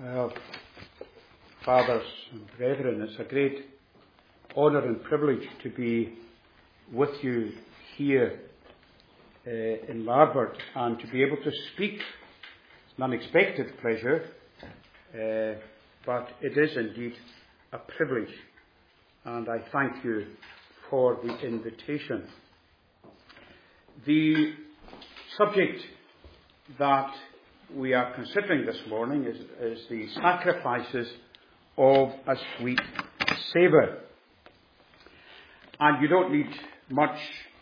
Well, fathers and brethren, it's a great honour and privilege to be with you here in Larbert and to be able to speak. It's an unexpected pleasure, but it is indeed a privilege, and I thank you for the invitation. The subject that we are considering this morning is the sacrifices of a sweet savour. And you don't need much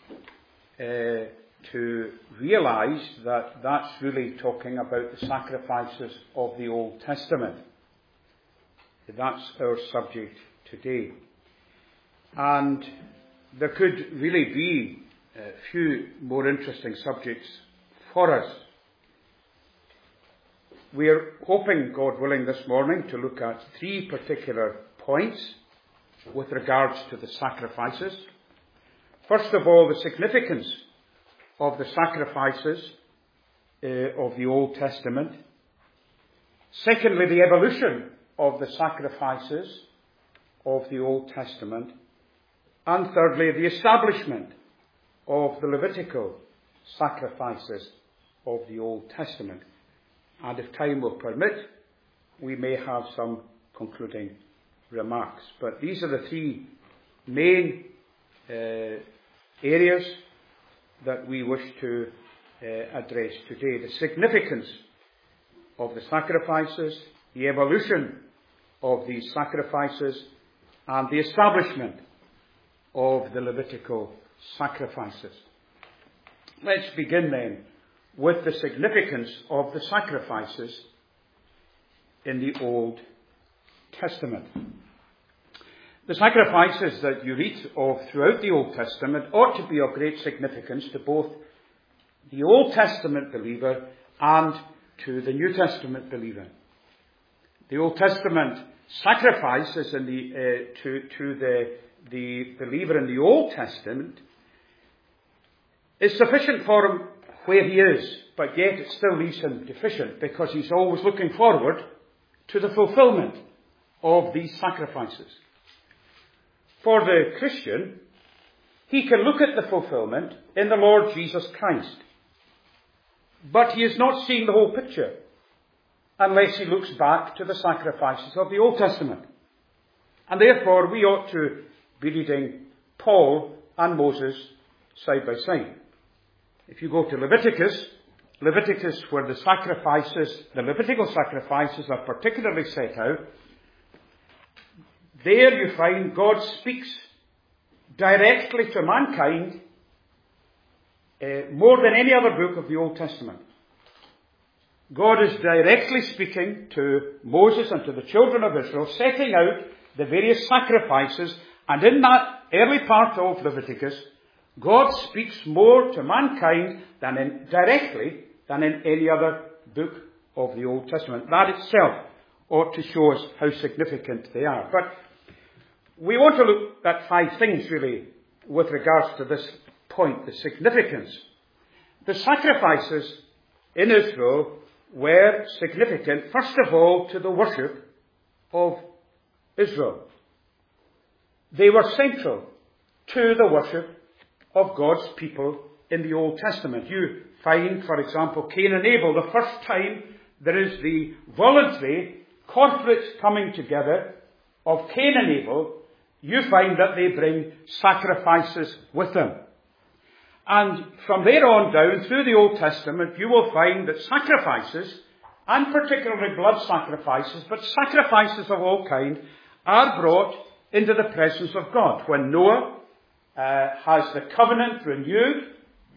to realise that that's really talking about the sacrifices of the Old Testament. That's our subject today. And there could really be a few more interesting subjects for us. We're hoping, God willing, this morning to look at three particular points with regards to the sacrifices. First of all, the significance of the sacrifices of the Old Testament. Secondly, the evolution of the sacrifices of the Old Testament. And thirdly, the establishment of the Levitical sacrifices of the Old Testament. And if time will permit, we may have some concluding remarks. But these are the three main areas that we wish to address today. The significance of the sacrifices, the evolution of these sacrifices, and the establishment of the Levitical sacrifices. Let's begin then with the significance of the sacrifices in the Old Testament. The sacrifices that you read of throughout the Old Testament ought to be of great significance to both the Old Testament believer and to the New Testament believer. The Old Testament sacrifices in to the believer in the Old Testament is sufficient for him where he is, but yet it still leaves him deficient because he's always looking forward to the fulfillment of these sacrifices. For the Christian, he can look at the fulfillment in the Lord Jesus Christ, but he is not seeing the whole picture unless he looks back to the sacrifices of the Old Testament. And therefore we ought to be reading Paul and Moses side by side. If you go to Leviticus where the Levitical sacrifices are particularly set out, there you find God speaks directly to mankind more than any other book of the Old Testament. God is directly speaking to Moses and to the children of Israel, setting out the various sacrifices, and in that early part of Leviticus, God speaks more to mankind directly than in any other book of the Old Testament. That itself ought to show us how significant they are. But we want to look at five things really with regards to this point, the significance. The sacrifices in Israel were significant, first of all, to the worship of Israel. They were central to the worship of God's people in the Old Testament. You find, for example, Cain and Abel, the first time there is the voluntary corporate coming together of Cain and Abel, you find that they bring sacrifices with them. And from there on down through the Old Testament, you will find that sacrifices, and particularly blood sacrifices, but sacrifices of all kind, are brought into the presence of God. When Noah has the covenant renewed,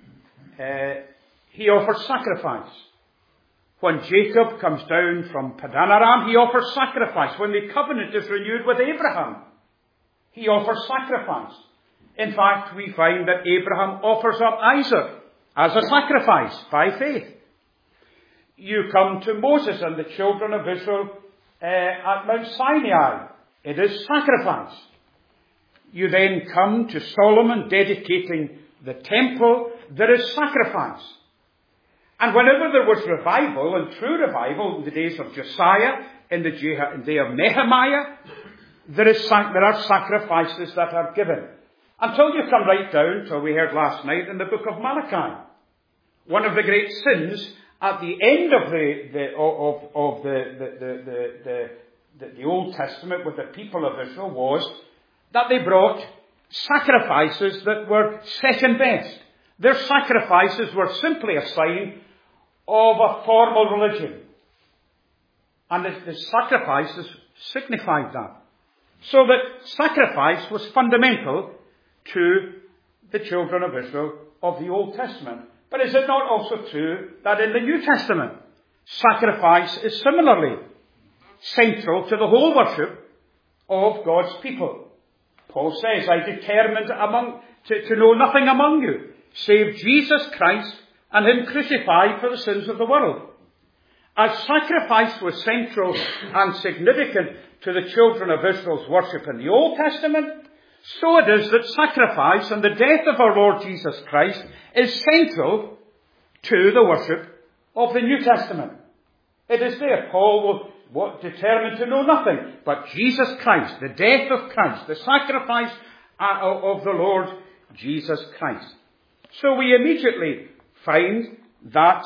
he offers sacrifice. When Jacob comes down from Padan Aram, he offers sacrifice. When the covenant is renewed with Abraham, he offers sacrifice. In fact, we find that Abraham offers up Isaac as a sacrifice by faith. You come to Moses and the children of Israel at Mount Sinai. It is sacrifice. You then come to Solomon dedicating the temple. There is sacrifice. And whenever there was revival, and true revival, in the days of Josiah, in the day of Nehemiah, there are sacrifices that are given. Until you come right down to, we heard last night, in the book of Malachi. One of the great sins at the end of the Old Testament with the people of Israel was that they brought sacrifices that were second best. Their sacrifices were simply a sign of a formal religion. And the sacrifices signified that. So that sacrifice was fundamental to the children of Israel of the Old Testament. But is it not also true that in the New Testament, sacrifice is similarly central to the whole worship of God's people? Paul says, I determined to know nothing among you, save Jesus Christ and Him crucified for the sins of the world. As sacrifice was central and significant to the children of Israel's worship in the Old Testament, so it is that sacrifice and the death of our Lord Jesus Christ is central to the worship of the New Testament. It is there. Paul was determined to know nothing but Jesus Christ, the death of Christ, the sacrifice of the Lord Jesus Christ. So we immediately find that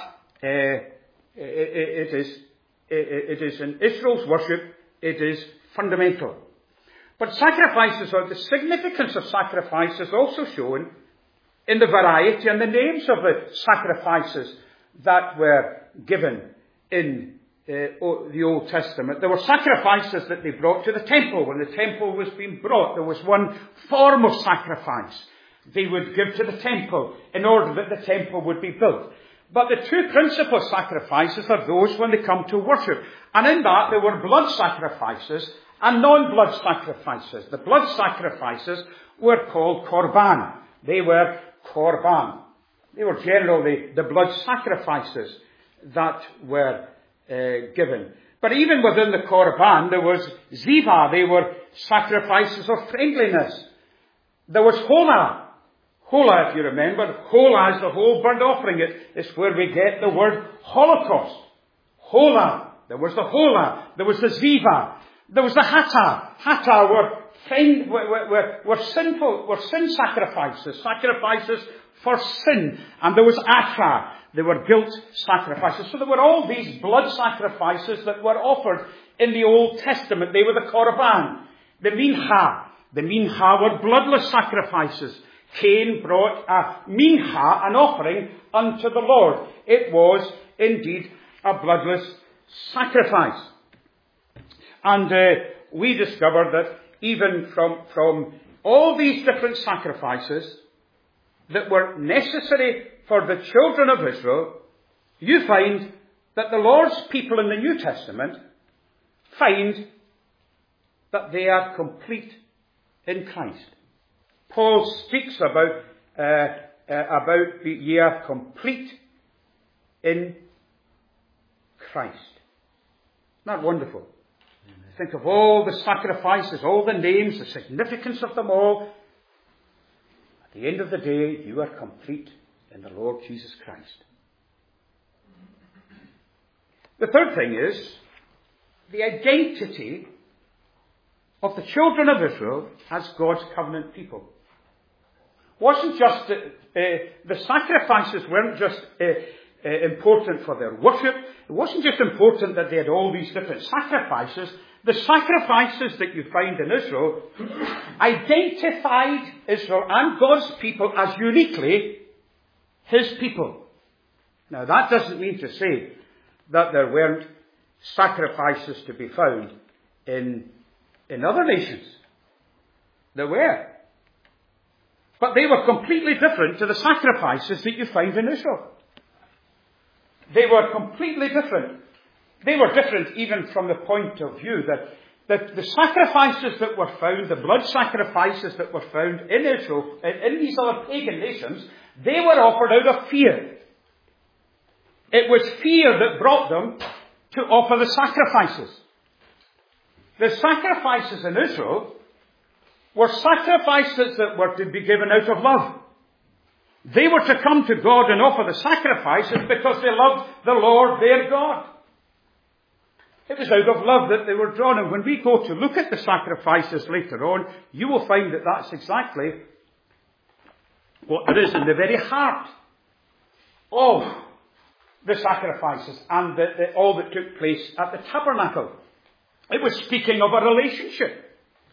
it is in Israel's worship, it is fundamental. But sacrifices, or the significance of sacrifice, is also shown in the variety and the names of the sacrifices that were given in the Old Testament. There were sacrifices that they brought to the temple. When the temple was being brought, there was one form of sacrifice they would give to the temple in order that the temple would be built. But the two principal sacrifices are those when they come to worship. And in that there were blood sacrifices and non-blood sacrifices. The blood sacrifices were called korban. They were korban. They were generally the blood sacrifices that were given. But even within the korban, there was ziva. They were sacrifices of friendliness. There was hola. Hola, if you remember. Hola is the whole burnt offering. It's where we get the word Holocaust. Hola. There was the hola. There was the ziva. There was the hata. Hata were sin sacrifices. Sacrifices for sin. And there was atra. They were guilt sacrifices. So there were all these blood sacrifices that were offered in the Old Testament. They were the korban. The mincha. The mincha were bloodless sacrifices. Cain brought a mincha, an offering, unto the Lord. It was indeed a bloodless sacrifice. And we discovered that even from all these different sacrifices that were necessary for the children of Israel, you find that the Lord's people in the New Testament find that they are complete in Christ. Paul speaks about ye are complete in Christ. Isn't that wonderful? Amen. Think of all the sacrifices, all the names, the significance of them all. At the end of the day, you are complete in the Lord Jesus Christ. The third thing is the identity of the children of Israel as God's covenant people. Wasn't just the sacrifices weren't just important for their worship. It wasn't just important that they had all these different sacrifices. The sacrifices that you find in Israel identified Israel and God's people as uniquely His people. Now that doesn't mean to say that there weren't sacrifices to be found in other nations. There were. But they were completely different to the sacrifices that you find in Israel. They were completely different. They were different even from the point of view that the sacrifices that were found, the blood sacrifices that were found in Israel, in these other pagan nations, they were offered out of fear. It was fear that brought them to offer the sacrifices. The sacrifices in Israel were sacrifices that were to be given out of love. They were to come to God and offer the sacrifices because they loved the Lord their God. It was out of love that they were drawn. And when we go to look at the sacrifices later on, you will find that that's exactly what there is in the very heart of the sacrifices and all that took place at the tabernacle. It was speaking of a relationship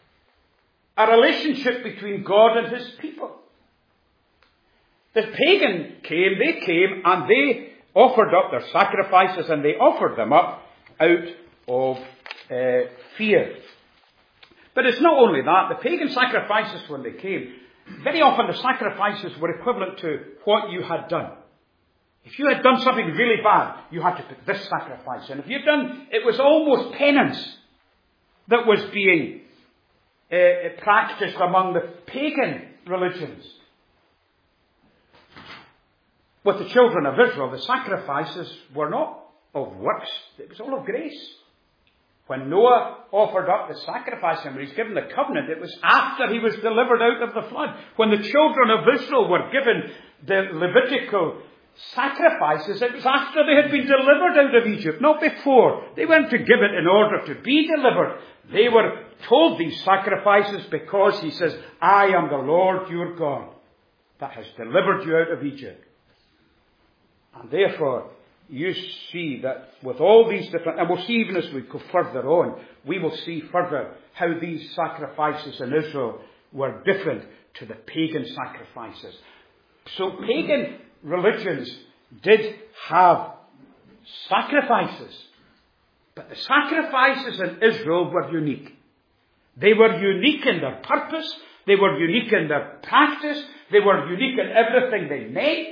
between God and his people. The pagan came and they offered up their sacrifices, and they offered them up out of fear. But it's not only that. The pagan sacrifices, when they came, very often the sacrifices were equivalent to what you had done. If you had done something really bad, you had to put this sacrifice in. If you'd done, it was almost penance that was being practiced among the pagan religions. With the children of Israel, the sacrifices were not of works. It was all of grace. When Noah offered up the sacrifice and he's given the covenant, it was after he was delivered out of the flood. When the children of Israel were given the Levitical sacrifices, it was after they had been delivered out of Egypt, not before. They weren't to give it in order to be delivered. They were told these sacrifices because he says, I am the Lord your God that has delivered you out of Egypt. And therefore, you see that with all these different, and we'll see even as we go further on, we will see further how these sacrifices in Israel were different to the pagan sacrifices. So pagan religions did have sacrifices, but the sacrifices in Israel were unique. They were unique in their purpose, they were unique in their practice, they were unique in everything they made.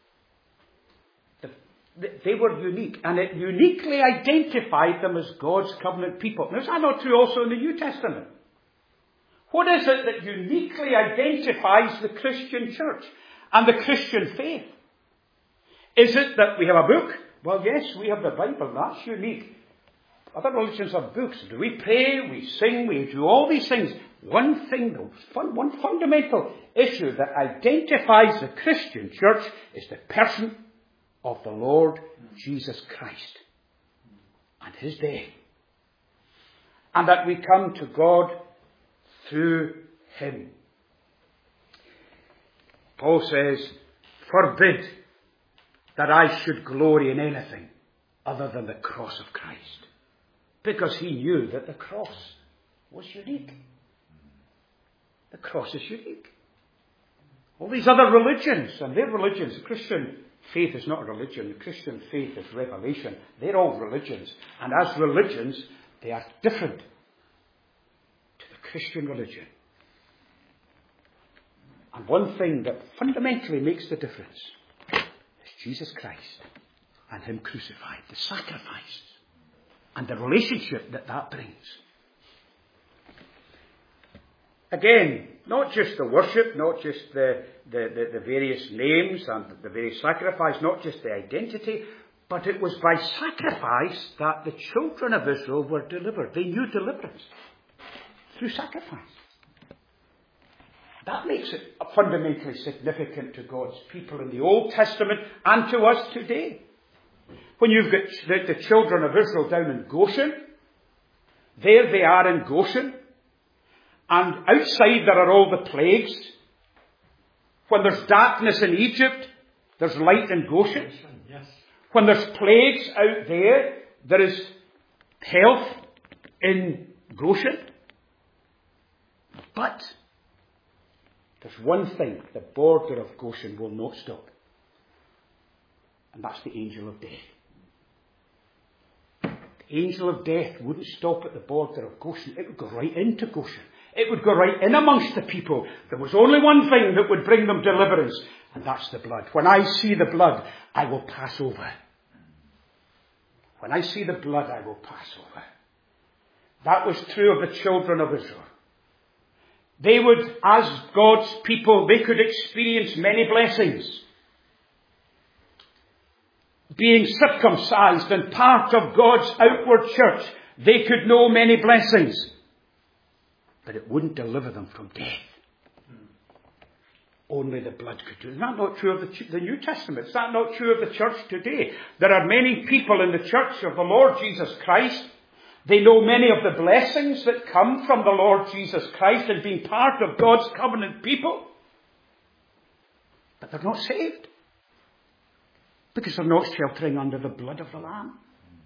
They were unique, and it uniquely identified them as God's covenant people. Now, is that not true also in the New Testament? What is it that uniquely identifies the Christian church and the Christian faith? Is it that we have a book? Well, yes, we have the Bible. That's unique. Other religions have books. Do we pray? We sing? We do all these things. One thing, one fundamental issue that identifies the Christian church is the person of the Lord Jesus Christ and his death. And that we come to God through him. Paul says, forbid that I should glory in anything other than the cross of Christ. Because he knew that the cross was unique. The cross is unique. All these other religions, and their religions, the Christian faith is not a religion. The Christian faith is revelation. They're all religions. And as religions, they are different to the Christian religion. And one thing that fundamentally makes the difference is Jesus Christ and him crucified. The sacrifices and the relationship that brings. Again, not just the worship, not just the various names and the various sacrifice, not just the identity, but it was by sacrifice that the children of Israel were delivered. They knew deliverance through sacrifice. That makes it fundamentally significant to God's people in the Old Testament and to us today. When you've got the children of Israel down in Goshen, there they are in Goshen, and outside there are all the plagues. When there's darkness in Egypt, there's light in Goshen. Yes. When there's plagues out there, there is health in Goshen. But there's one thing, the border of Goshen will not stop. And that's the angel of death. The angel of death wouldn't stop at the border of Goshen. It would go right into Goshen. It would go right in amongst the people. There was only one thing that would bring them deliverance, and that's the blood. When I see the blood, I will pass over. When I see the blood, I will pass over. That was true of the children of Israel. They would, as God's people, they could experience many blessings. Being circumcised and part of God's outward church, they could know many blessings. But it wouldn't deliver them from death. Only the blood could do it. Is that not true of the New Testament? Is that not true of the church today? There are many people in the church of the Lord Jesus Christ. They know many of the blessings that come from the Lord Jesus Christ and being part of God's covenant people. But they're not saved. Because they're not sheltering under the blood of the Lamb.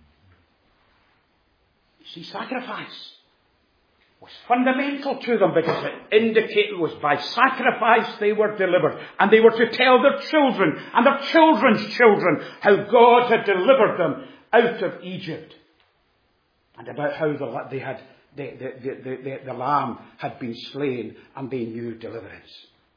You see, sacrifice was fundamental to them because it indicated it was by sacrifice they were delivered. And they were to tell their children and their children's children how God had delivered them out of Egypt. And about how the lamb had been slain and they knew deliverance.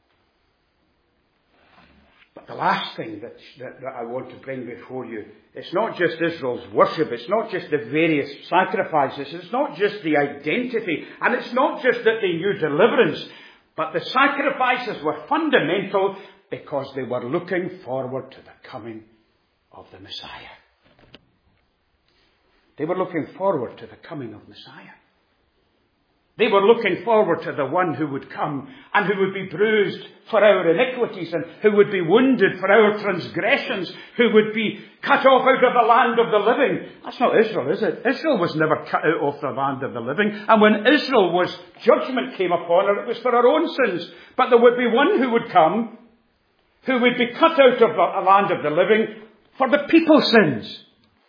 But the last thing that I want to bring before you, it's not just Israel's worship, it's not just the various sacrifices, it's not just the identity, and it's not just that they knew deliverance, but the sacrifices were fundamental because they were looking forward to the coming of the Messiah. They were looking forward to the coming of Messiah. They were looking forward to the one who would come and who would be bruised for our iniquities and who would be wounded for our transgressions, who would be cut off out of the land of the living. That's not Israel, is it? Israel was never cut out of the land of the living. And when Israel was, judgment came upon her, it was for her own sins. But there would be one who would come, who would be cut out of the land of the living for the people's sins.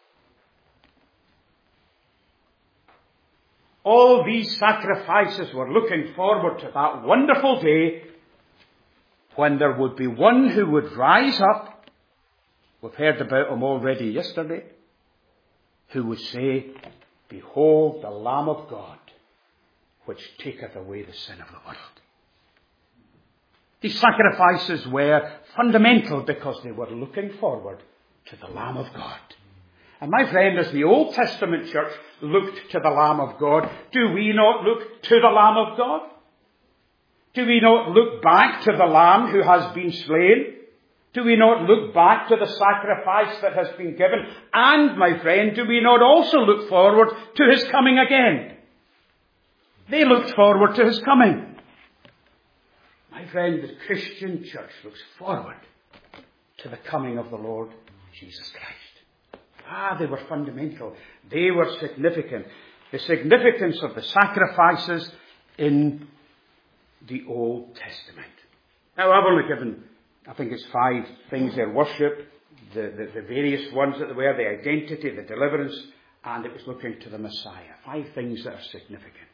All these sacrifices were looking forward to that wonderful day when there would be one who would rise up. We've heard about him already yesterday. Who would say, "Behold the Lamb of God, which taketh away the sin of the world." These sacrifices were fundamental because they were looking forward to the Lamb of God. And my friend, as the Old Testament church looked to the Lamb of God, do we not look to the Lamb of God? Do we not look back to the Lamb who has been slain? Do we not look back to the sacrifice that has been given? And, my friend, do we not also look forward to his coming again? They looked forward to his coming. My friend, the Christian church looks forward to the coming of the Lord Jesus Christ. They were fundamental. They were significant. The significance of the sacrifices in the Old Testament. Now, I've only given, I think it's 5 things there. Worship, the various ones that there were, the identity, the deliverance, and it was looking to the Messiah. 5 things that are significant.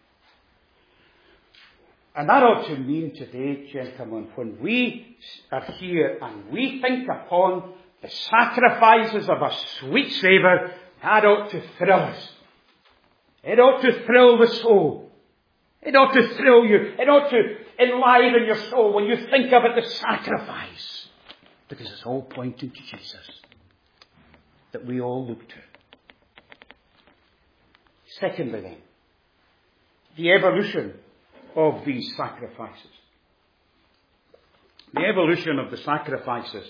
And that ought to mean today, gentlemen, when we are here and we think upon the sacrifices of a sweet Saviour, that ought to thrill us. It ought to thrill the soul. It ought to thrill you. It ought to enliven your soul when you think of it, the sacrifice. Because it's all pointing to Jesus that we all look to. Secondly then, the evolution of these sacrifices. The evolution of the sacrifices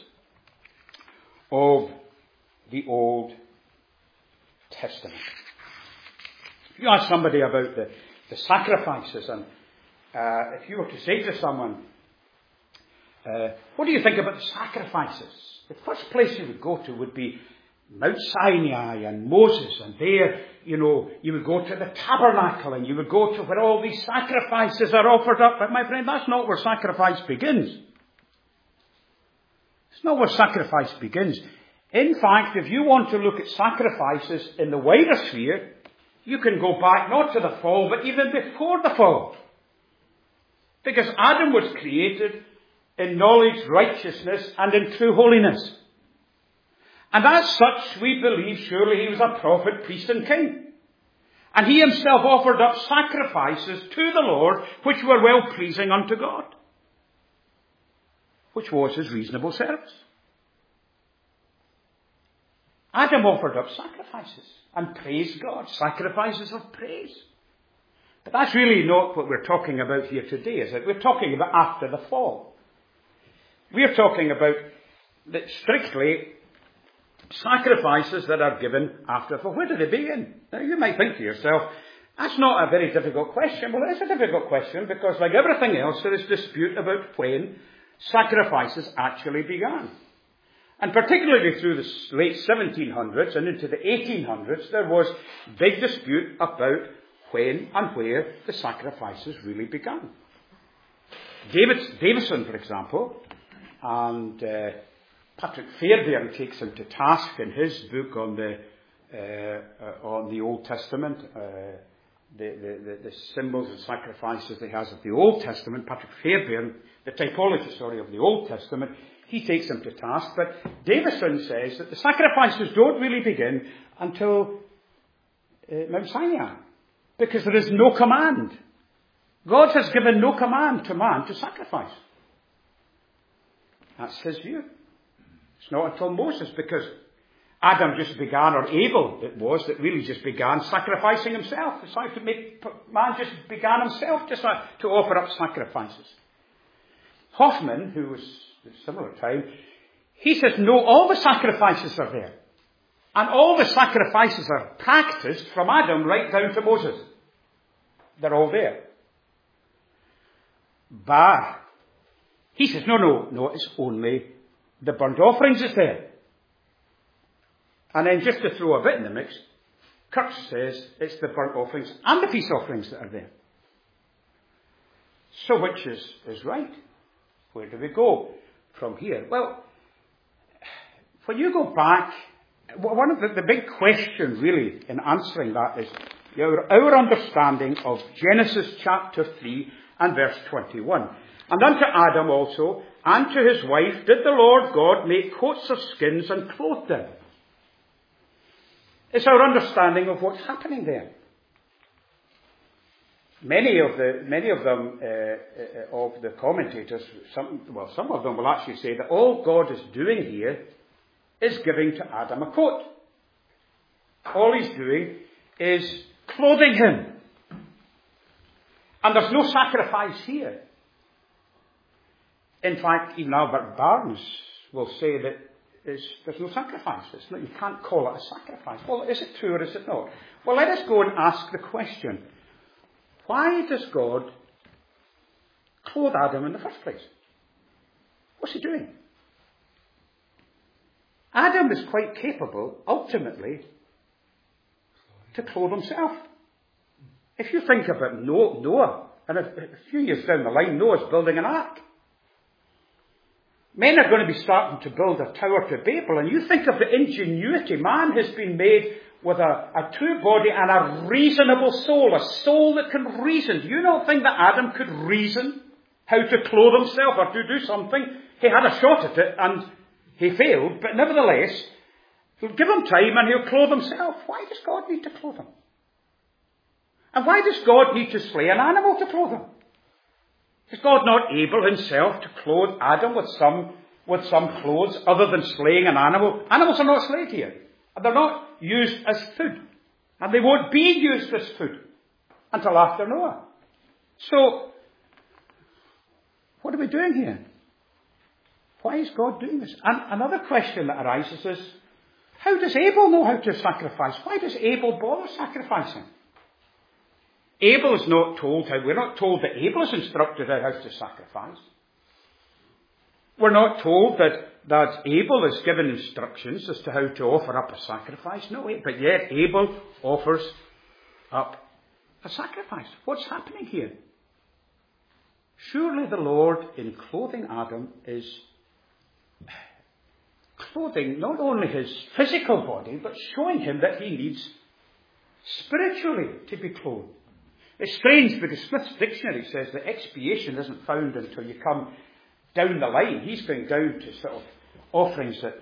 of the Old Testament. If you ask somebody about the sacrifices, and if you were to say to someone, what do you think about the sacrifices? The first place you would go to would be Mount Sinai and Moses, and there, you would go to the tabernacle and you would go to where all these sacrifices are offered up. But my friend, that's not where sacrifice begins. It's not where sacrifice begins. In fact, if you want to look at sacrifices in the wider sphere, you can go back not to the fall, but even before the fall. Because Adam was created in knowledge, righteousness, and in true holiness. And as such, we believe surely he was a prophet, priest, and king. And he himself offered up sacrifices to the Lord, which were well-pleasing unto God, which was his reasonable service. Adam offered up sacrifices and praised God, sacrifices of praise. But that's really not what we're talking about here today, is it? We're talking about after the fall. We're talking about strictly sacrifices that are given after the fall. Where do they begin? Now, you might think to yourself, that's not a very difficult question. Well, it's a difficult question because, like everything else, there is dispute about when sacrifices actually began. And particularly through the late 1700s and into the 1800s, there was big dispute about when and where the sacrifices really began. Davison, for example, and Patrick Fairbairn takes him to task in his book on the Old Testament, the symbols and sacrifices he has of the Old Testament. Patrick Fairbairn, the typology, of the Old Testament, he takes him to task. But Davison says that the sacrifices don't really begin until Mount Sinai, because there is no command. God has given no command to man to sacrifice. That's his view. It's not until Moses, because Adam just began, or Abel it was, that really just began sacrificing himself. Man just began himself to offer up sacrifices. Hoffman, who was at a similar time, he says, no, all the sacrifices are there. And all the sacrifices are practiced from Adam right down to Moses. They're all there. Bah. He says, no, it's only the burnt offerings is there. And then just to throw a bit in the mix, Kirk says it's the burnt offerings and the peace offerings that are there. So which is right? Where do we go from here? Well, when you go back, one of the big questions really in answering that is our understanding of Genesis chapter 3 and verse 21. And unto Adam also, and to his wife, did the Lord God make coats of skins and clothe them. It's our understanding of what's happening there. Many of the commentators, some of them will actually say that all God is doing here is giving to Adam a coat. All he's doing is clothing him. And there's no sacrifice here. In fact, even Albert Barnes will say that there's no sacrifice. You can't call it a sacrifice. Well, is it true or is it not? Well, let us go and ask the question. Why does God clothe Adam in the first place? What's he doing? Adam is quite capable, ultimately, to clothe himself. If you think about Noah, and a few years down the line, Noah's building an ark. Men are going to be starting to build a tower to Babel, and you think of the ingenuity. Man has been made with a true body and a reasonable soul, a soul that can reason. Do you not think that Adam could reason how to clothe himself or to do something? He had a shot at it and he failed, but nevertheless, he'll give him time and he'll clothe himself. Why does God need to clothe him? And why does God need to slay an animal to clothe him? Is God not able himself to clothe Adam with some clothes other than slaying an animal? Animals are not slayed here. And they're not used as food. And they won't be used as food until after Noah. So, what are we doing here? Why is God doing this? And another question that arises is, how does Abel know how to sacrifice? Why does Abel bother sacrificing? Abel is not told how. We're not told that Abel is instructed how to sacrifice. We're not told that Abel is given instructions as to how to offer up a sacrifice. No, but yet Abel offers up a sacrifice. What's happening here? Surely the Lord, in clothing Adam, is clothing not only his physical body, but showing him that he needs spiritually to be clothed. It's strange because Smith's dictionary says that expiation isn't found until you come down the line. He's going down to sort of offerings at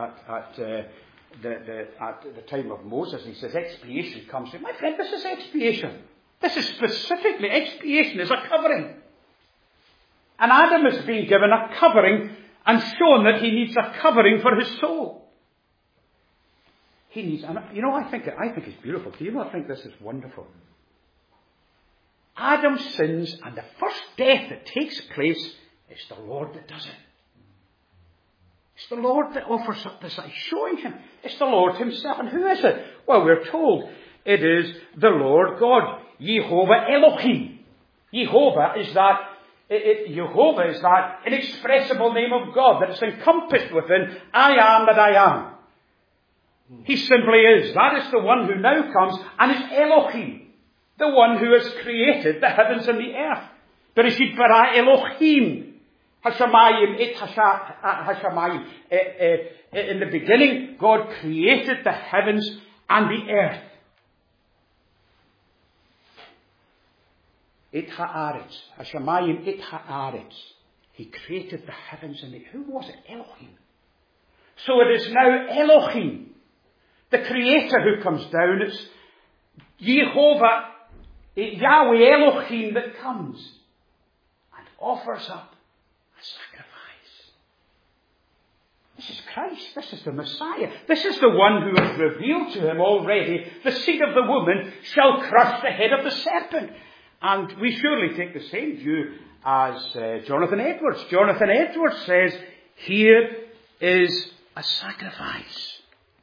the time of Moses. He says expiation comes in. My friend, this is expiation. This is specifically, expiation is a covering. And Adam is being given a covering and shown that he needs a covering for his soul. He needs, and I think it's beautiful. Do you not think this is wonderful? Adam sins, and the first death that takes place is the Lord that does it. It's the Lord that offers up this, showing him. It's the Lord himself. And who is it? Well, we're told it is the Lord God, Yehovah Elohim. Yehovah is that Jehovah is that inexpressible name of God that is encompassed within I am that I am. He simply is. That is the one who now comes and is Elohim, the one who has created the heavens and the earth. Bereshit bara Elohim hashamayim et hashamayim. In the beginning, God created the heavens and the earth. Et haaretz, hashamayim et haaretz. He created the heavens and the earth. Who was it? Elohim. So it is now Elohim, the Creator, who comes down. It's Jehovah, Yahweh Elohim, that comes and offers up a sacrifice. This is Christ. This is the Messiah. This is the one who has revealed to him already, the seed of the woman shall crush the head of the serpent. And we surely take the same view as Jonathan Edwards. Jonathan Edwards says, here is a sacrifice.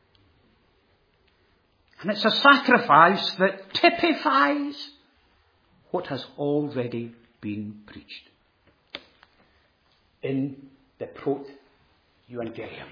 And it's a sacrifice that typifies what has already been preached in the Proto-Evangelium,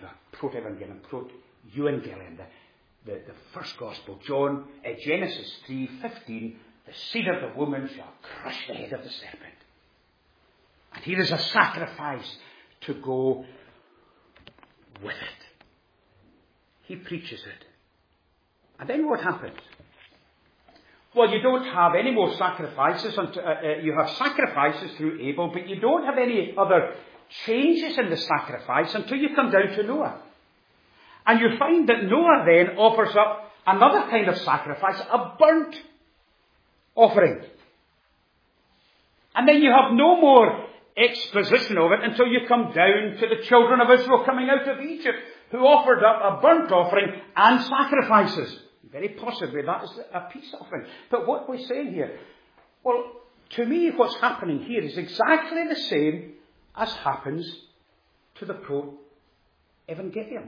the first gospel, Genesis 3:15. The seed of the woman shall crush the head of the serpent. And here is a sacrifice to go with it. He preaches it. And then what happens? Well, you don't have any more sacrifices. You have sacrifices through Abel, but you don't have any other changes in the sacrifice until you come down to Noah. And you find that Noah then offers up another kind of sacrifice, a burnt offering. And then you have no more exposition of it until you come down to the children of Israel coming out of Egypt, who offered up a burnt offering and sacrifices. Very possibly that is a peace offering. But what we're saying here, well, to me what's happening here is exactly the same as happens to the Proto-Evangelium.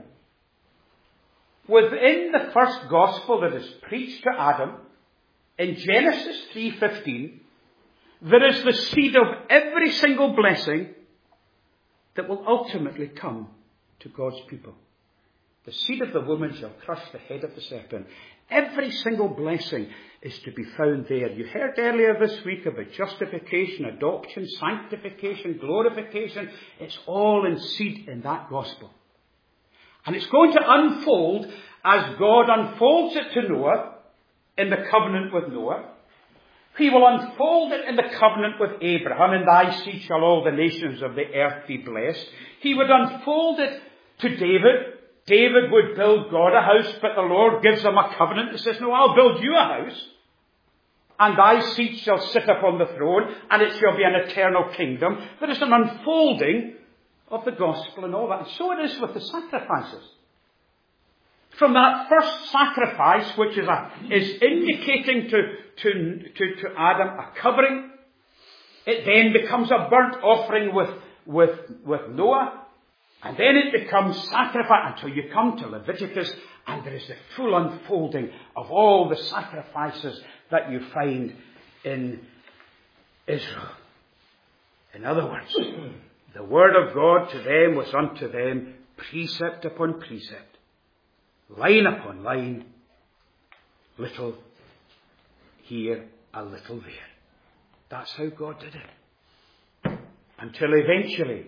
Within the first gospel that is preached to Adam, in Genesis 3:15, there is the seed of every single blessing that will ultimately come to God's people. The seed of the woman shall crush the head of the serpent. Every single blessing is to be found there. You heard earlier this week about justification, adoption, sanctification, glorification. It's all in seed in that gospel. And it's going to unfold as God unfolds it to Noah in the covenant with Noah. He will unfold it in the covenant with Abraham. In thy seed shall all the nations of the earth be blessed. He would unfold it to David. David would build God a house, but the Lord gives him a covenant and says, no, I'll build you a house. And thy seed shall sit upon the throne, and it shall be an eternal kingdom. There is an unfolding of the gospel and all that. And so it is with the sacrifices. From that first sacrifice, which is indicating to Adam a covering, it then becomes a burnt offering with Noah, and then it becomes sacrifice until you come to Leviticus, and there is the full unfolding of all the sacrifices that you find in Israel. In other words, the word of God to them was unto them precept upon precept, line upon line, little here, a little there. That's how God did it. Until eventually,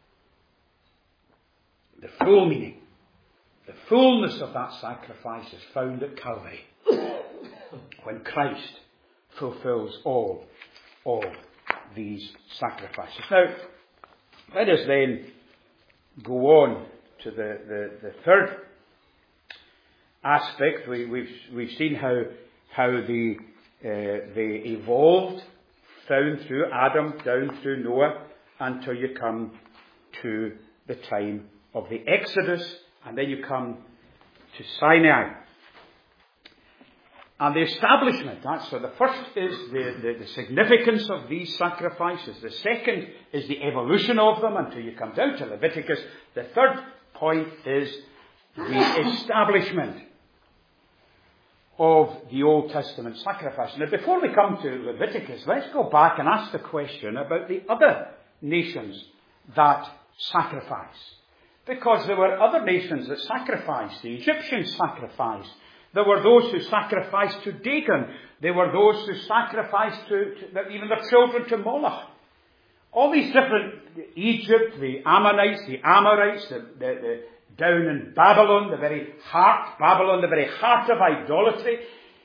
the full meaning, the fullness of that sacrifice is found at Calvary, when Christ fulfills all these sacrifices. Now, let us then go on to the third aspect. We've seen how they evolved down through Adam, down through Noah, until you come to the time of the Exodus, and then you come to Sinai. And the establishment, so the first is the significance of these sacrifices. The second is the evolution of them until you come down to Leviticus. The third point is the establishment. of the Old Testament sacrifice. Now, before we come to Leviticus, let's go back and ask the question about the other nations that sacrifice. Because there were other nations that sacrificed. The Egyptians sacrificed. There were those who sacrificed to Dagon. There were those who sacrificed to even their children to Moloch. All these different, Egypt, the Ammonites, the Amorites, the down in Babylon, the very heart of idolatry,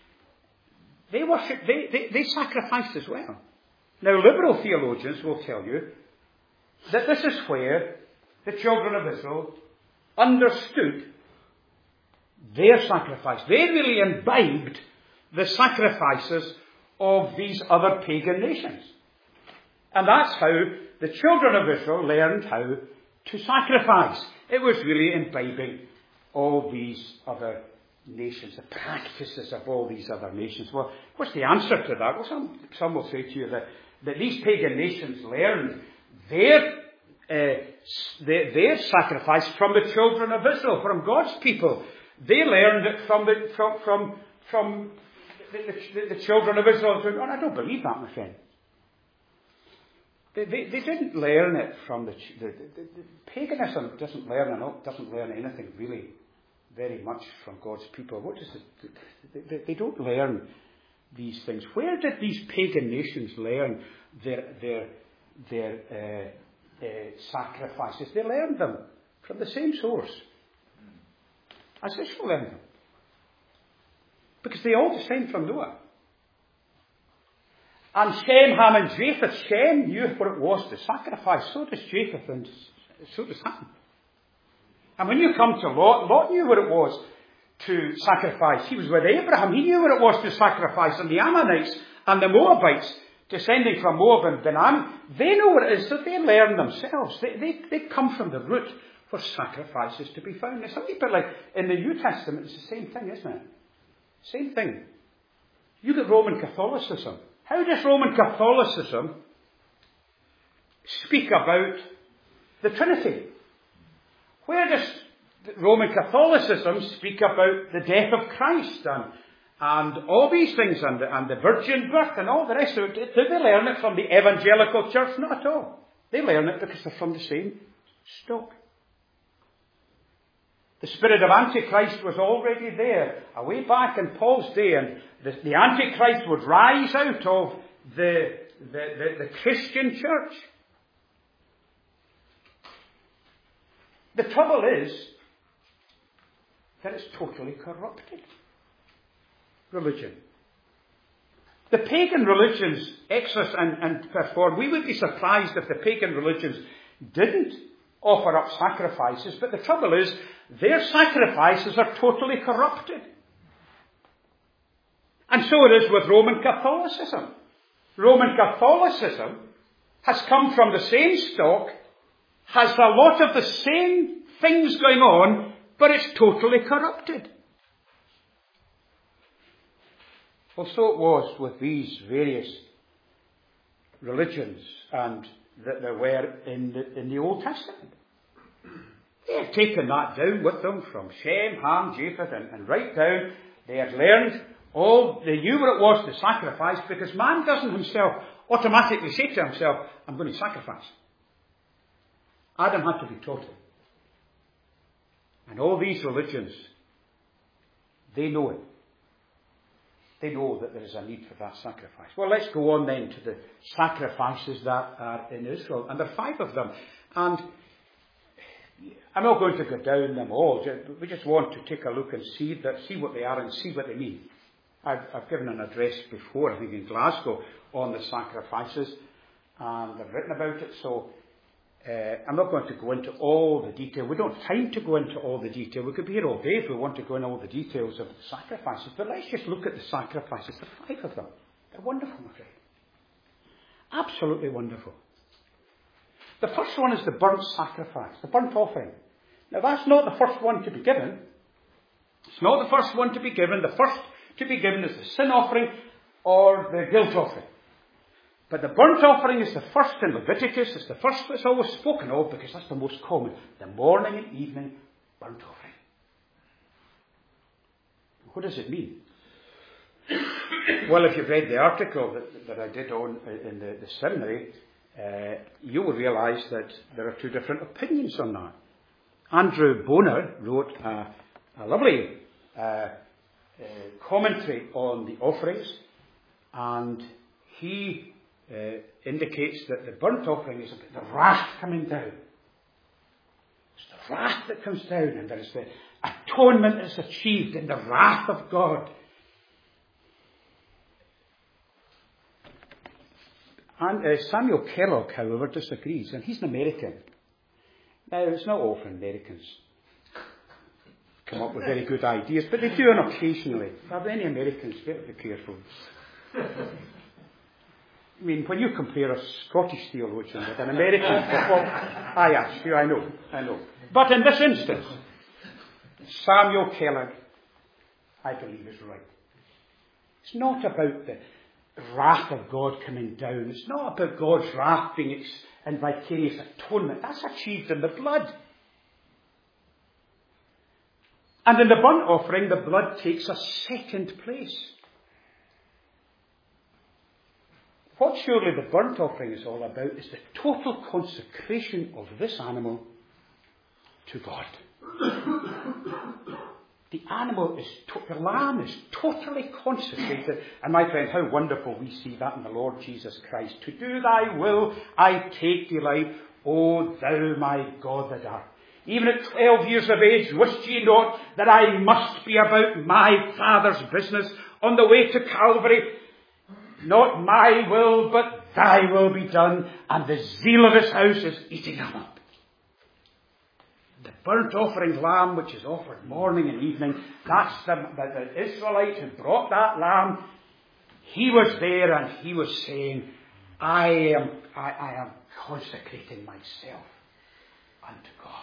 they sacrificed as well. Now, liberal theologians will tell you that this is where the children of Israel understood their sacrifice. They really imbibed the sacrifices of these other pagan nations. And that's how the children of Israel learned how to sacrifice. It was really imbibing all these other nations, the practices of all these other nations. Well, what's the answer to that? Well, some will say to you that these pagan nations learned their sacrifice from the children of Israel, from God's people. They learned it from the children of Israel. And I don't believe that, my friend. They didn't learn it from the paganism. Doesn't learn anything really very much from God's people. What is it? They don't learn these things. Where did these pagan nations learn their sacrifices? They learned them from the same source as Israel learned them, because they all descend from Noah. And Shem, Ham, and Japheth. Shem knew what it was to sacrifice. So does Japheth, and so does Ham. And when you come to Lot, Lot knew what it was to sacrifice. He was with Abraham. He knew what it was to sacrifice. And the Ammonites and the Moabites, descending from Moab and Benam, they know what it is, so they learn themselves. They come from the root for sacrifices to be found. It's a little bit like in the New Testament, it's the same thing, isn't it? Same thing. You get Roman Catholicism. How does Roman Catholicism speak about the Trinity? Where does Roman Catholicism speak about the death of Christ and all these things and the virgin birth and all the rest of it? Do they learn it from the evangelical church? Not at all. They learn it because they're from the same stock. The spirit of Antichrist was already there, way back in Paul's day, and the Antichrist would rise out of the Christian church. The trouble is that it's totally corrupted religion. The pagan religions, Exodus and perform, we would be surprised if the pagan religions didn't offer up sacrifices, but the trouble is their sacrifices are totally corrupted. And so it is with Roman Catholicism. Roman Catholicism has come from the same stock, has a lot of the same things going on, but it's totally corrupted. Well, so it was with these various religions and that there were in the Old Testament. They had taken that down with them from Shem, Ham, Japheth, and right down. They had learned they knew what it was to sacrifice, because man doesn't himself automatically say to himself, I'm going to sacrifice. Adam had to be taught it. And all these religions, they know it. They know that there is a need for that sacrifice. Well, let's go on then to the sacrifices that are in Israel. And there are 5 of them. And I'm not going to go down them all. We just want to take a look and see what they are and see what they mean. I've given an address before, I think in Glasgow, on the sacrifices. And I've written about it. So I'm not going to go into all the detail. We don't have time to go into all the detail. We could be here all day if we want to go into all the details of the sacrifices. But let's just look at the sacrifices. There are 5 of them. They're wonderful, my friend. Absolutely wonderful. The first one is the burnt sacrifice, the burnt offering. Now that's not the first one to be given. It's not the first one to be given. The first to be given is the sin offering or the guilt offering. But the burnt offering is the first in Leviticus. It's the first that's always spoken of because that's the most common. The morning and evening burnt offering. What does it mean? Well, if you've read the article that I did on in the seminary, you will realise that there are two different opinions on that. Andrew Bonar wrote a lovely commentary on the offerings, and he indicates that the burnt offering is the wrath coming down. It's the wrath that comes down, and there is the atonement that is achieved in the wrath of God. And Samuel Kellogg, however, disagrees, and he's an American. Now, it's not often Americans come up with very good ideas, but they do on occasionally. Are there any Americans? Better be careful. I mean, when you compare a Scottish theologian with an American, well, I ask you, I know. But in this instance, Samuel Kellogg, I believe, is right. It's not about the wrath of God coming down. It's not about God's wrath being in vicarious atonement. That's achieved in the blood. And in the burnt offering, the blood takes a second place. What surely the burnt offering is all about is the total consecration of this animal to God. The lamb is totally consecrated. And my friend, how wonderful we see that in the Lord Jesus Christ. To do thy will, I take delight, O thou my God that art. Even at 12 years of age, wist ye not that I must be about my Father's business on the way to Calvary? Not my will, but thy will be done. And the zeal of this house is eating them up. The burnt offering lamb, which is offered morning and evening, that's the Israelites who brought that lamb. He was there and he was saying, I am consecrating myself unto God.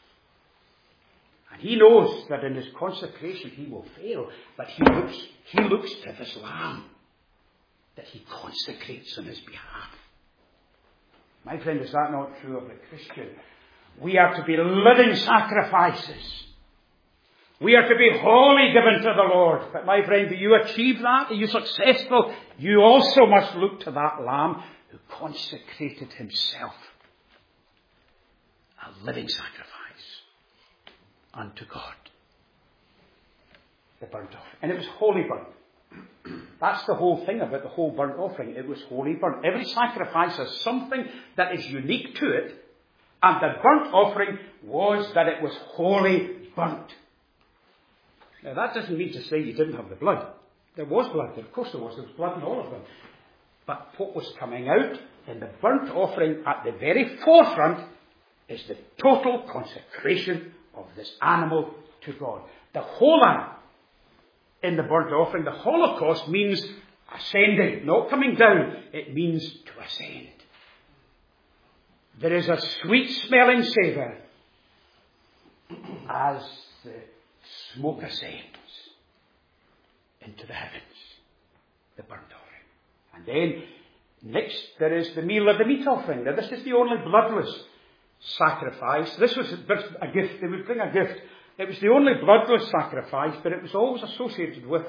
And he knows that in his consecration he will fail, but he looks to this lamb that he consecrates on his behalf. My friend, is that not true of the Christian? We are to be living sacrifices. We are to be wholly given to the Lord. But my friend, do you achieve that? Are you successful? You also must look to that lamb who consecrated himself. A living sacrifice unto God. The burnt offering. And it was wholly burnt. That's the whole thing about the whole burnt offering. It was wholly burnt. Every sacrifice has something that is unique to it. And the burnt offering was that it was wholly burnt. Now that doesn't mean to say you didn't have the blood. There was blood. Of course there was. There was blood in all of them. But what was coming out in the burnt offering at the very forefront is the total consecration of this animal to God. The whole animal in the burnt offering, the Holocaust, means ascending, not coming down. It means to ascend. There is a sweet smelling savour as the smoke ascends into the heavens, the burnt offering. And then next there is the meal of the meat offering. Now this is the only bloodless sacrifice. This was a gift. They would bring a gift. It was the only bloodless sacrifice, but it was always associated with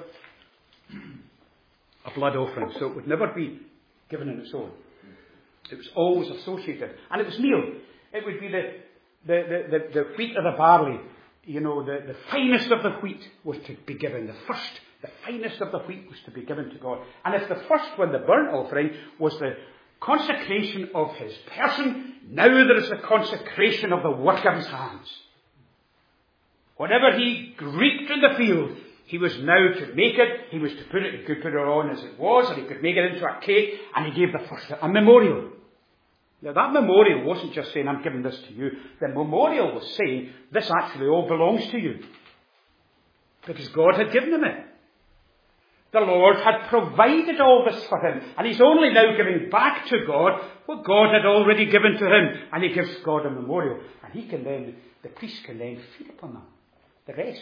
a blood offering, so it would never be given in its own. It was always associated. And it was meal. It would be the wheat of the barley. You know, the finest of the wheat was to be given. The finest of the wheat was to be given to God. And if the first one, the burnt offering, was the consecration of his person, now there is the consecration of the work of his hands. Whatever he reaped in the field, he was now to make it, he was to put it, he could put it on as it was, or he could make it into a cake, and he gave the first, a memorial. Now that memorial wasn't just saying, I'm giving this to you. The memorial was saying, this actually all belongs to you. Because God had given him it. The Lord had provided all this for him. And he's only now giving back to God what God had already given to him. And he gives God a memorial. And he can then, the priest can then feed upon that. The rest.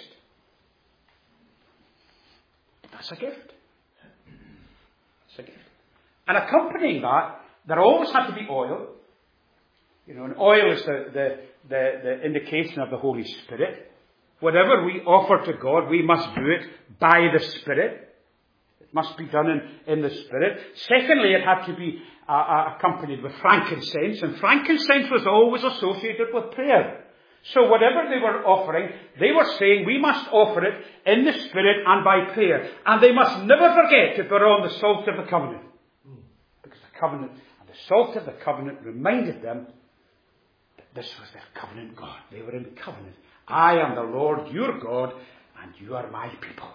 That's a gift. That's a gift. And accompanying that, there always had to be oil. You know, and oil is the indication of the Holy Spirit. Whatever we offer to God, we must do it by the Spirit. Must be done in the Spirit. Secondly, it had to be accompanied with frankincense, and frankincense was always associated with prayer. So whatever they were offering, they were saying, we must offer it in the Spirit and by prayer. And they must never forget to put on the salt of the covenant. Because the covenant and the salt of the covenant reminded them that this was their covenant God. They were in covenant. I am the Lord your God, and you are my people.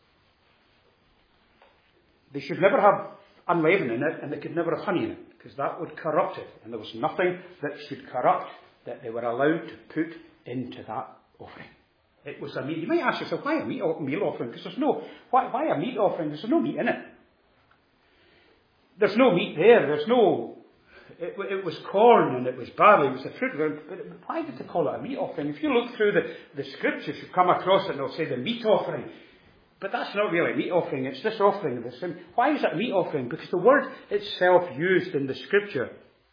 They should never have unleavened in it, and they could never have honey in it, because that would corrupt it. And there was nothing that should corrupt that they were allowed to put into that offering. It was a meat. You might ask yourself, why a meal offering? Because there's no, why a meat offering? There's no meat in it. There's no meat there. There's no, it was corn and it was barley, it was the fruit. But why did they call it a meat offering? If you look through the scriptures, you come across it and they'll say the meat offering. But that's not really a meat offering. It's this offering. Why is it a meat offering? Because the word itself used in the scripture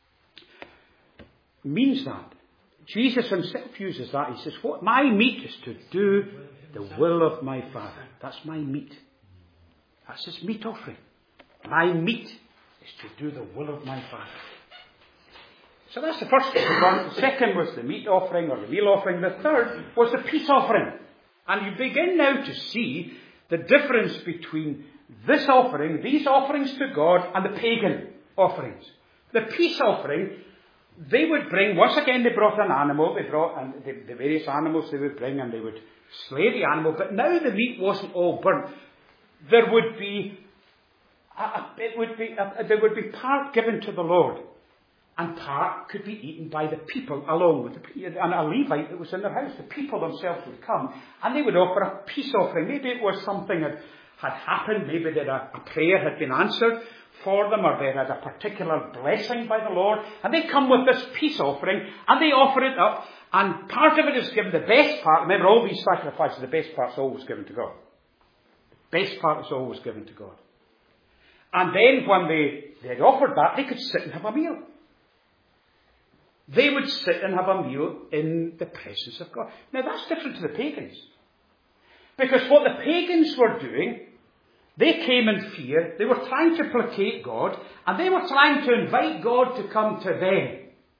means that. Jesus himself uses that. He says, "What my meat is to do the will of my Father." That's my meat. That's his meat offering. My meat is to do the will of my Father. So that's the first one. The second was the meat offering or the meal offering. The third was the peace offering. And you begin now to see the difference between this offering, these offerings to God, and the pagan offerings. The peace offering, they would bring, once again they brought an animal, they brought the various animals they would bring, and they would slay the animal, but now the meat wasn't all burnt. There would be part given to the Lord, and part could be eaten by the people along with and a Levite that was in their house. The people themselves would come, and they would offer a peace offering. Maybe it was something that had happened, maybe that a prayer had been answered for them, or they had a particular blessing by the Lord, and they come with this peace offering, and they offer it up, and part of it is given, the best part. Remember, all these sacrifices, the best part's always given to God. The best part is always given to God. And then when they had offered that, they could sit and have a meal. They would sit and have a meal in the presence of God. Now that's different to the pagans. Because what the pagans were doing, they came in fear, they were trying to placate God, and they were trying to invite God to come to them.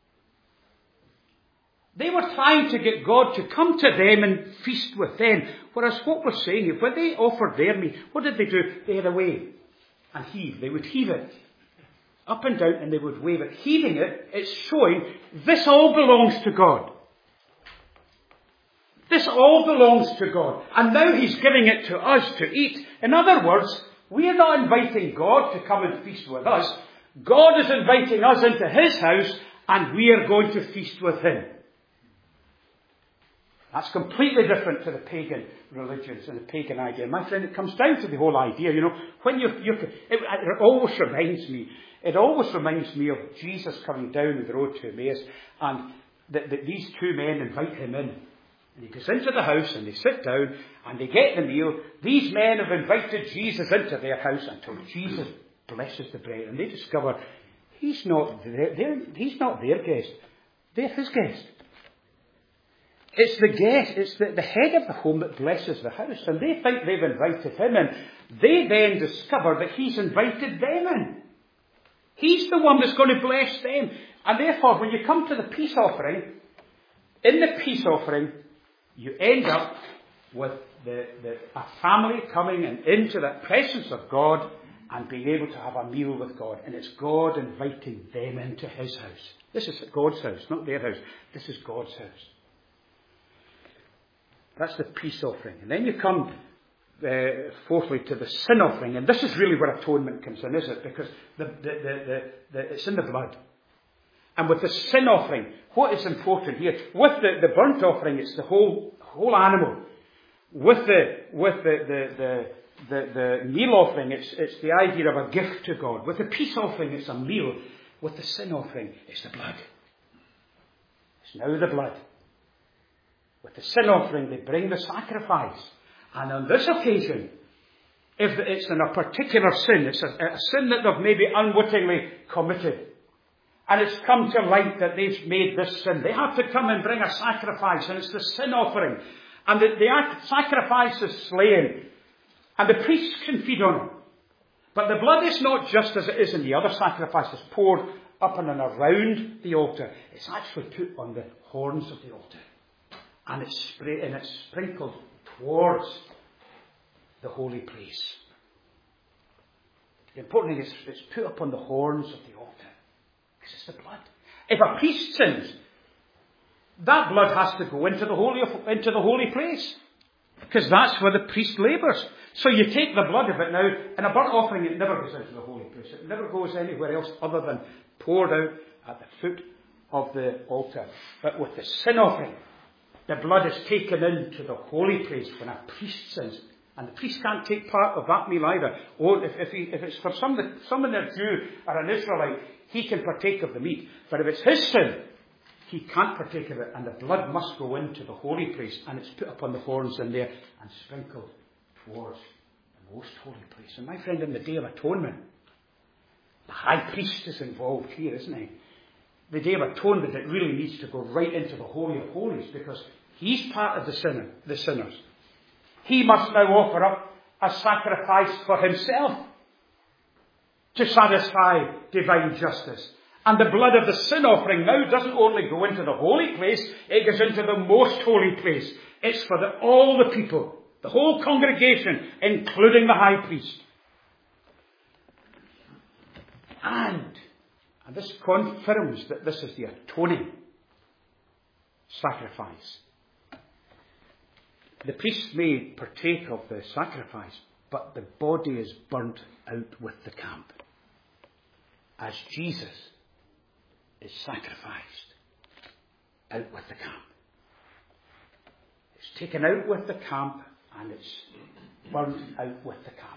They were trying to get God to come to them and feast with them. Whereas what we're saying is, when they offered their meat, what did they do? They had a wave and heave. They would heave it up and down, and they would wave it. Heaving it, it's showing this all belongs to God. This all belongs to God. And now he's giving it to us to eat. In other words, we are not inviting God to come and feast with us. God is inviting us into his house, and we are going to feast with him. That's completely different to the pagan religions and the pagan idea. My friend, it comes down to the whole idea, when it always reminds me of Jesus coming down the road to Emmaus, and these two men invite him in. And he goes into the house, and they sit down, and they get the meal. These men have invited Jesus into their house until Jesus blesses the bread. And they discover he's not their guest. They're his guest. It's the guest, it's the head of the home that blesses the house. And they think they've invited him in. They then discover that he's invited them in. He's the one that's going to bless them. And therefore, when you come to the peace offering, in the peace offering, you end up with a family coming into the presence of God and being able to have a meal with God. And it's God inviting them into his house. This is God's house, not their house. This is God's house. That's the peace offering. And then you come, fourthly, to the sin offering. And this is really where atonement comes in, isn't it? Because it's in the blood. And with the sin offering, what is important here? With the burnt offering, it's the whole animal. With the meal offering, it's the idea of a gift to God. With the peace offering, it's a meal. With the sin offering, it's the blood. It's now the blood. With the sin offering, they bring the sacrifice. And on this occasion, if it's in a particular sin, it's a sin that they've maybe unwittingly committed, and it's come to light that they've made this sin, they have to come and bring a sacrifice, and it's the sin offering. And the sacrifice is slain, and the priests can feed on it. But the blood is not just as it is in the other sacrifices, poured up and around the altar. It's actually put on the horns of the altar. And it's sprinkled towards the holy place. The important thing is it's put upon the horns of the altar. Because it's the blood. If a priest sins, that blood has to go into the holy place. Because that's where the priest labours. So you take the blood of it now, and a burnt offering, it never goes into the holy place. It never goes anywhere else other than poured out at the foot of the altar. But with the sin offering, the blood is taken into the holy place when a priest sins. And the priest can't take part of that meal either. Or if it's for someone that's Jew or an Israelite, he can partake of the meat. But if it's his sin, he can't partake of it. And the blood must go into the holy place. And it's put upon the horns in there and sprinkled towards the most holy place. And my friend, in the Day of Atonement, the high priest is involved here, isn't he? The Day of Atonement, it really needs to go right into the Holy of Holies, because he's part of the sinners. He must now offer up a sacrifice for himself to satisfy divine justice. And the blood of the sin offering now doesn't only go into the holy place, it goes into the most holy place. It's for all the people, the whole congregation, including the high priest. And this confirms that this is the atoning sacrifice. The priest may partake of the sacrifice, but the body is burnt out with the camp, as Jesus is sacrificed out with the camp. It's taken out with the camp, and it's burnt out with the camp.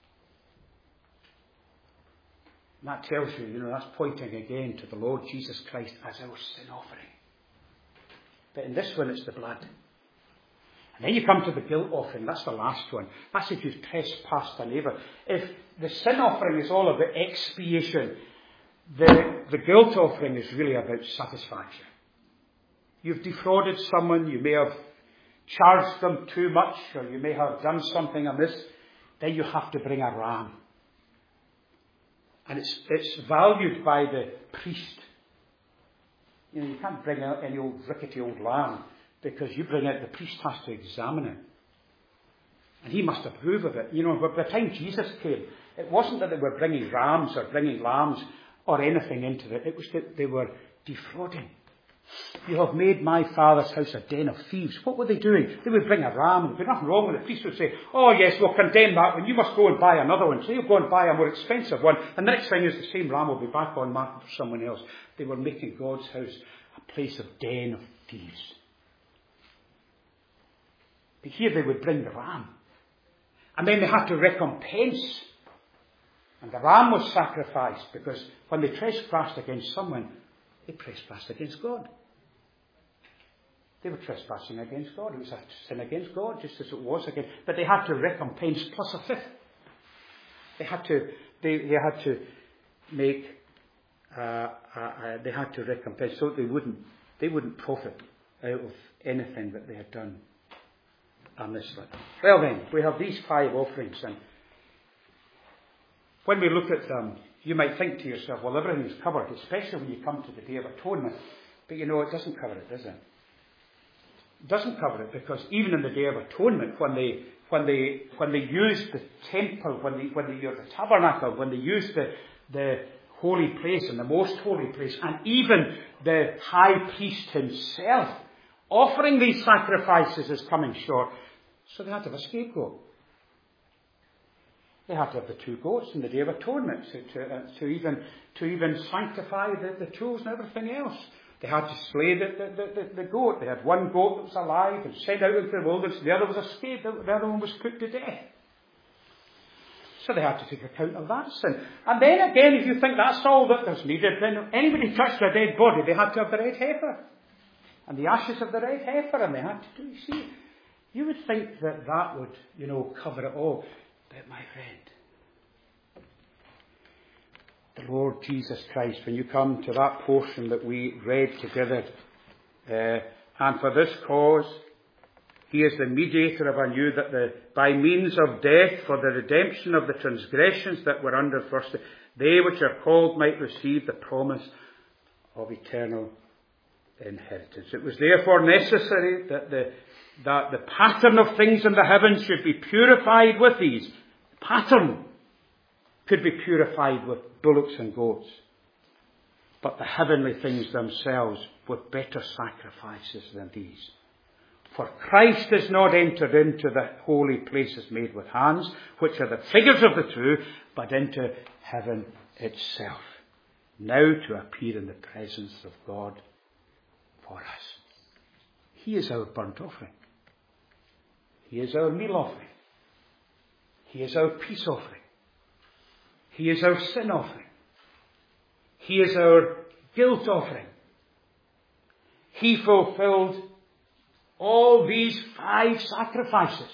And that tells you, that's pointing again to the Lord Jesus Christ as our sin offering. But in this one, it's the blood. And then you come to the guilt offering. That's the last one. That's if you've trespassed a neighbour. If the sin offering is all about expiation, the guilt offering is really about satisfaction. You've defrauded someone. You may have charged them too much, or you may have done something amiss. Then you have to bring a ram. And it's valued by the priest. You can't bring out any old rickety old lamb, because you bring it, the priest has to examine it. And he must approve of it. By the time Jesus came, it wasn't that they were bringing rams or bringing lambs or anything into it. It was that they were defrauding. You have made my father's house a den of thieves. What were they doing? They would bring a ram. There'd be nothing wrong with it. The priest would say, oh yes, we'll condemn that one. You must go and buy another one. So you'll go and buy a more expensive one. And the next thing is the same ram will be back on market for someone else. They were making God's house a place of den of thieves. But here they would bring the ram. And then they had to recompense. And the ram was sacrificed, because when they trespassed against someone, they trespassed against God. They were trespassing against God. It was a sin against God, just as it was against. But they had to recompense plus a fifth. They had to make. They had to recompense, so they wouldn't profit out of anything that they had done amicely. Well then, we have these 5 offerings, and when we look at them, you might think to yourself, well, everything is covered, especially when you come to the Day of Atonement. But it doesn't cover it, does it? It doesn't cover it, because even in the Day of Atonement, when they used the temple, when they used the tabernacle, when they used the holy place and the most holy place, and even the high priest himself offering these sacrifices is coming short, so they had to have a scapegoat. They had to have the 2 goats in the Day of Atonement to even sanctify the tools and everything else. They had to slay the goat. They had one goat that was alive and sent out into the wilderness. The other was escaped. The other one was put to death. So they had to take account of that sin. And then again, if you think that's all that was needed, then anybody touched a dead body, they had to have the red heifer. And the ashes of the red heifer, and they had to do, you see, you would think that would, cover it all. But my friend, the Lord Jesus Christ, when you come to that portion that we read together, and for this cause He is the mediator of anew, that by means of death, for the redemption of the transgressions that were under first, they which are called might receive the promise of eternal inheritance. It was therefore necessary that the pattern of things in the heavens should be purified with these. The pattern could be purified with bullocks and goats, but the heavenly things themselves with better sacrifices than these. For Christ is not entered into the holy places made with hands, which are the figures of the true, but into heaven itself, now to appear in the presence of God for us. He is our burnt offering. He is our meal offering. He is our peace offering. He is our sin offering. He is our guilt offering. He fulfilled all these 5 sacrifices.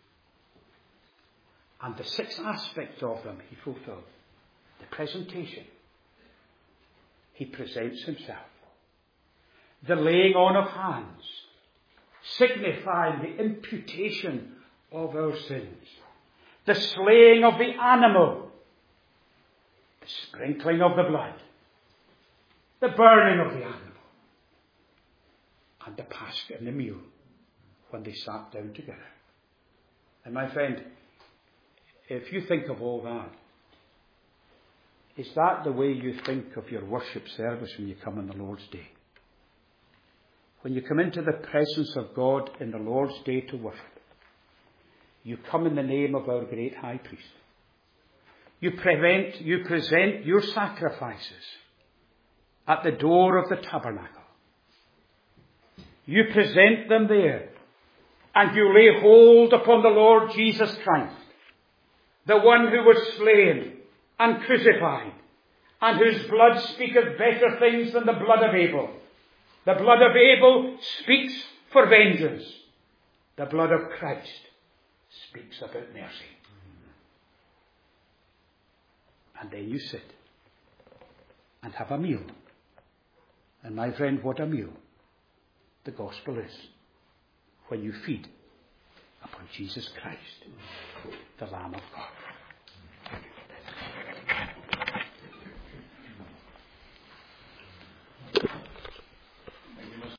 And the 6 aspects of them he fulfilled. The presentation. He presents himself. The laying on of hands, signifying the imputation of our sins. The slaying of the animal. The sprinkling of the blood. The burning of the animal. And the Pascha and the meal, when they sat down together. And my friend, if you think of all that, is that the way you think of your worship service when you come on the Lord's Day? When you come into the presence of God in the Lord's Day to worship, you come in the name of our great high priest. You present your sacrifices at the door of the tabernacle. You present them there, and you lay hold upon the Lord Jesus Christ, the one who was slain and crucified, and whose blood speaketh better things than the blood of Abel. The blood of Abel speaks for vengeance. The blood of Christ speaks about mercy. And then you sit and have a meal. And my friend, what a meal the gospel is when you feed upon Jesus Christ, the Lamb of God.